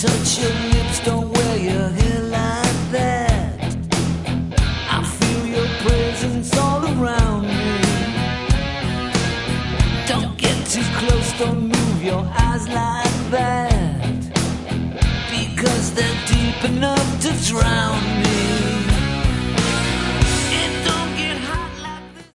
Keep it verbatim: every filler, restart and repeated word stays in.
touch your lips, don't wear your hair like that. I feel your presence all around me. Don't get too close, don't move your eyes like that, because they're deep enough to drown me.